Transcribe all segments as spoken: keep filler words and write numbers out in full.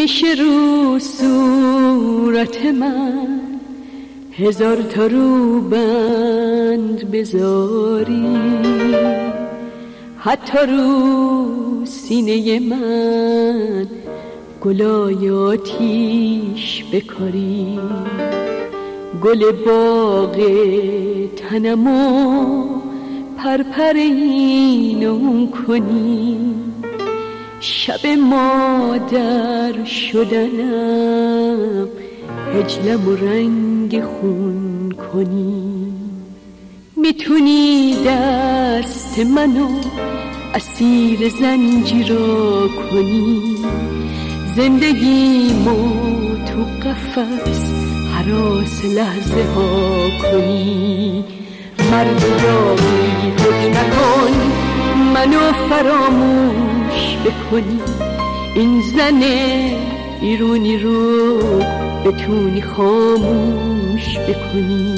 میشه رو صورت من هزار تا روبند بذاری، حتی رو سینه من گلای آتیش بکاری، گل باغ تنمو پرپر این اون کنی، شب مادر شدنم هجلم و رنگ خون کنی. میتونی دست منو اسیر زنجیرا کنی، زندگیمو تو قفس هراس لحظه ها کنی. مرد داغی فکر نکن منو فراموش بکنی، این زن ایرونی رو بتونی خاموش بکنی.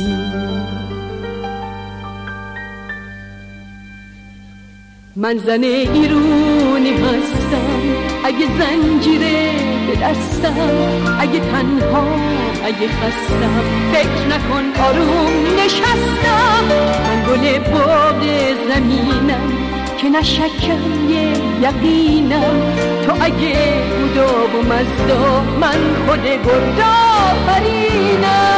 من زن ایرونی هستم، اگه زنجیره به دستم، اگه تنها اگه خستم فکر نکن آروم نشستم. من گل باغ زمینم که نشکم یه یقینم، تو اگه بودا و مزدا من خود گردا فرینم.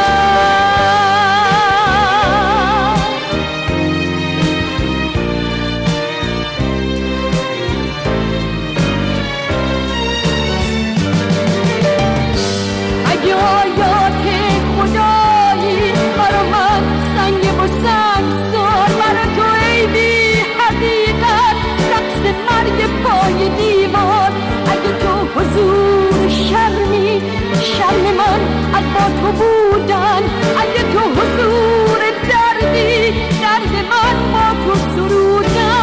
اگه آیات خدایی برا من سنگ و سنگ سار، برا تو ای بی حقیقت رقص مرگ پای دیوار. اگه تو حضور شرمی شرم من از با تو بودن، اگه تو حضور دردی درد من با تو سرودن.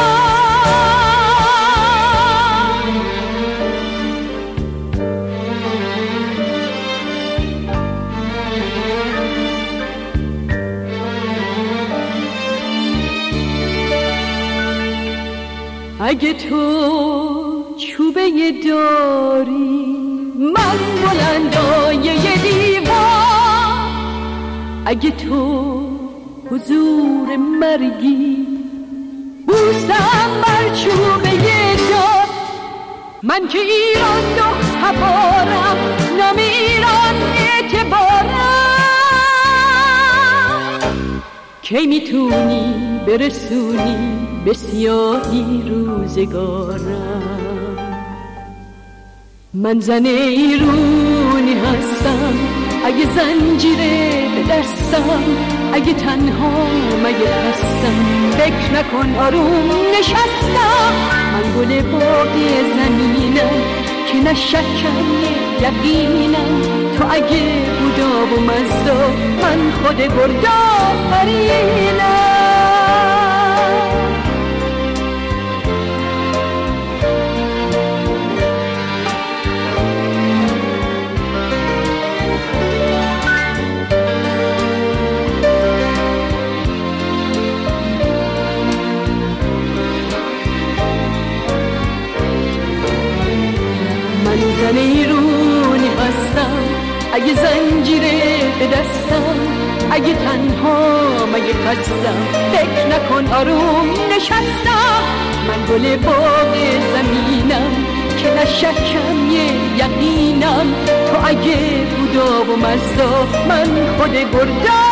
اگه تو چوبه داری من بلندای یه دیوار، اگه تو حضور مرگی بوسم بر چوبه دار. من که ایران دخت هبارم نام ایران اعتبارم، کی میتونی برسونی به سیاهی روزگارم. من زن ایرونی هستم، اگه زنجیره به دستم، اگه تنها مگه خستم فکر نکن آروم نشستم. من گل باغ زمینم که نشکم یقینم، تو اگه بودا و مزدا من خود گردا فرینم. من زن ایرونی هستم، اگه زنجیره به دستم، اگه تنها مگه خستم فکر نکن آروم نشستم. من گل باغ زمینم که نشکم یه یقینم، تو اگه بودا و مزدا من خود گردا